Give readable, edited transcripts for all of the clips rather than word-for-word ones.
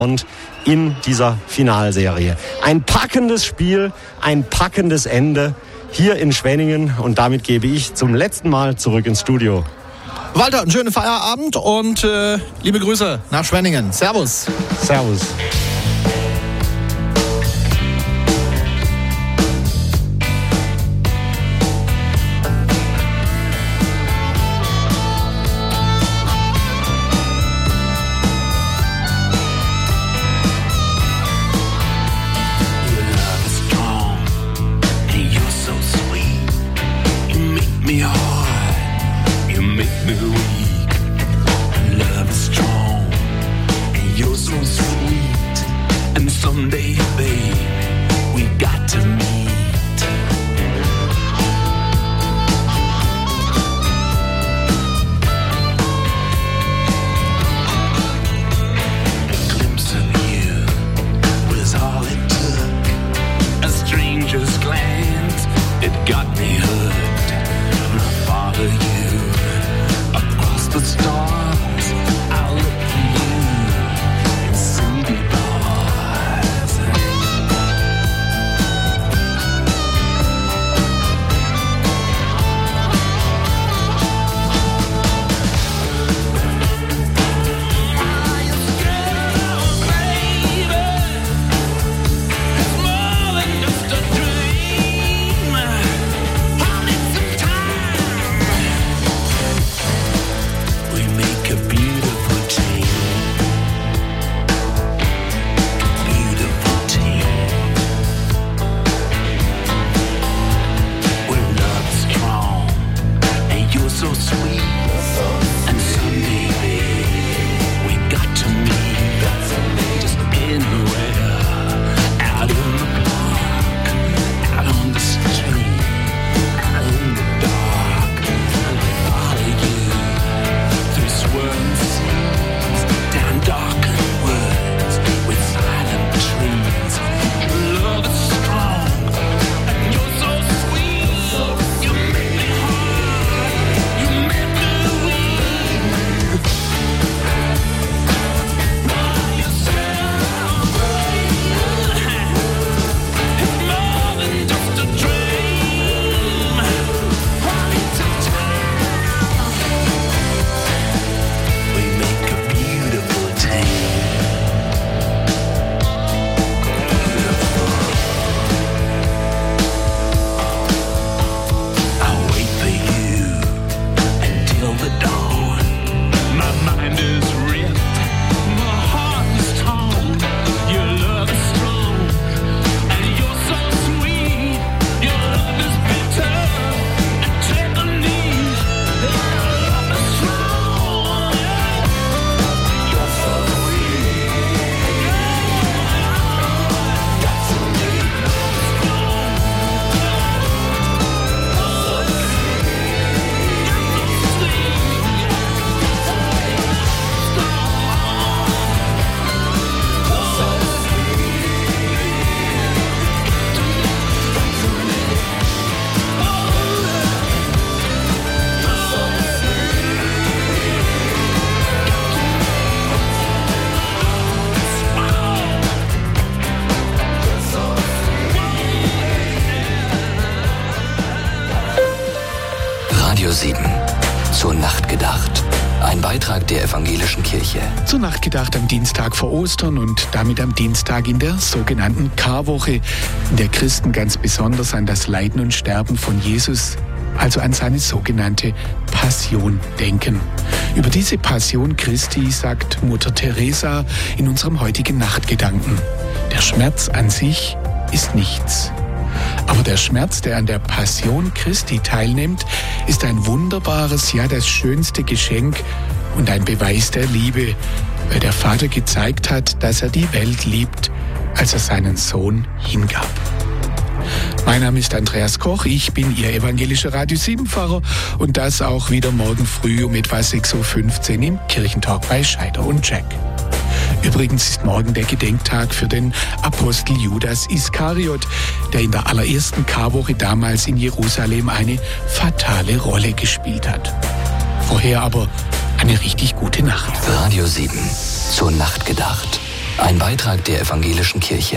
Und in dieser Finalserie. Ein packendes Spiel, ein packendes Ende hier in Schwenningen. Und damit gebe ich zum letzten Mal zurück ins Studio. Walter, einen schönen Feierabend und liebe Grüße nach Schwenningen. Servus. Servus. Radio 7. Zur Nacht gedacht. Ein Beitrag der Evangelischen Kirche. Zur Nacht gedacht am Dienstag vor Ostern und damit am Dienstag in der sogenannten Karwoche, in der Christen ganz besonders an das Leiden und Sterben von Jesus, also an seine sogenannte Passion, denken. Über diese Passion Christi sagt Mutter Teresa in unserem heutigen Nachtgedanken: Der Schmerz an sich ist nichts. Aber der Schmerz, der an der Passion Christi teilnimmt, ist ein wunderbares, ja das schönste Geschenk und ein Beweis der Liebe, weil der Vater gezeigt hat, dass er die Welt liebt, als er seinen Sohn hingab. Mein Name ist Andreas Koch, ich bin Ihr evangelischer Radio 7-Pfarrer und das auch wieder morgen früh um etwa 6.15 Uhr im Kirchentalk bei Scheider und Jack. Übrigens ist morgen der Gedenktag für den Apostel Judas Iskariot, der in der allerersten Karwoche damals in Jerusalem eine fatale Rolle gespielt hat. Vorher aber eine richtig gute Nacht. Radio 7. Zur Nacht gedacht. Ein Beitrag der Evangelischen Kirche.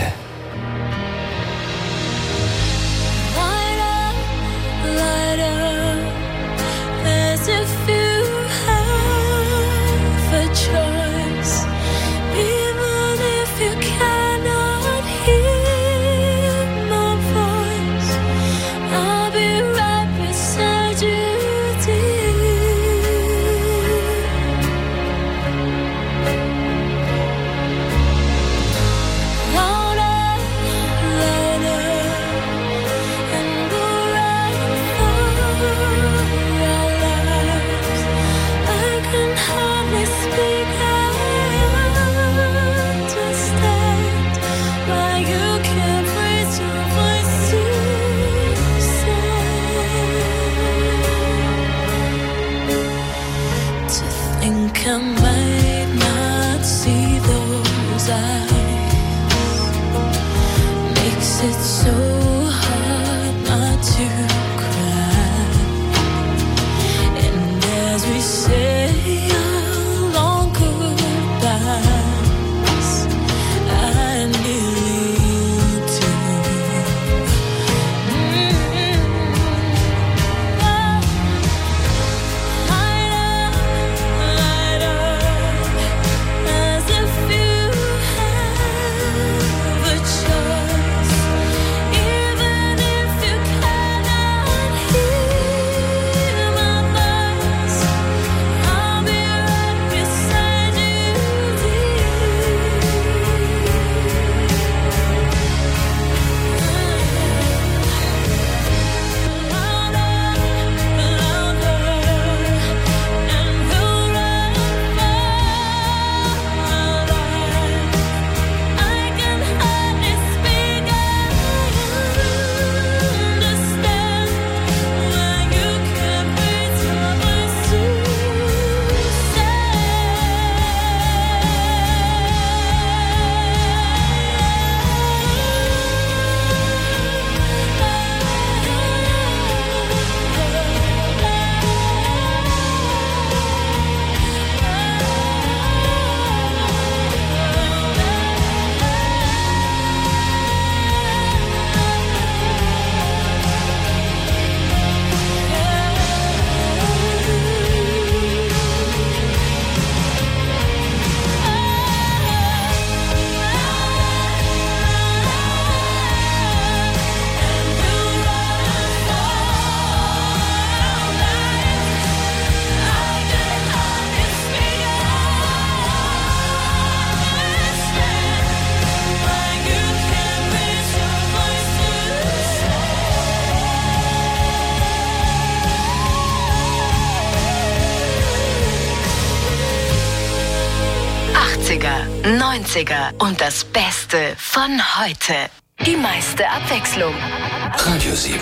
Und das Beste von heute. Die meiste Abwechslung. Radio 7.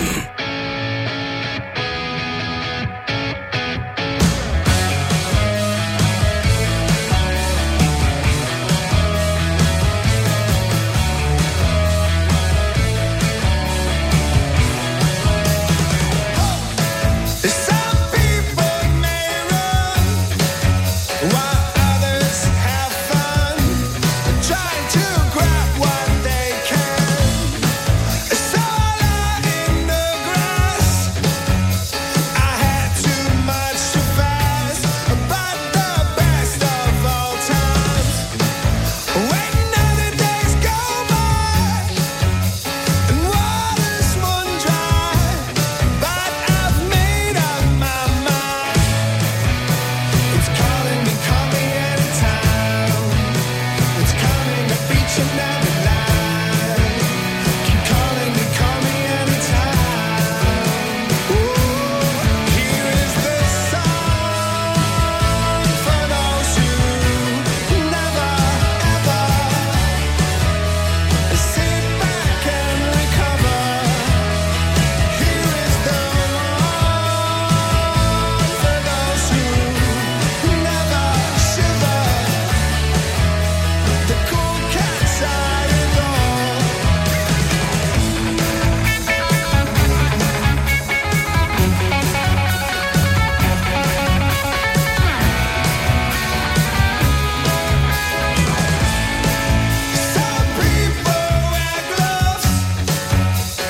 Now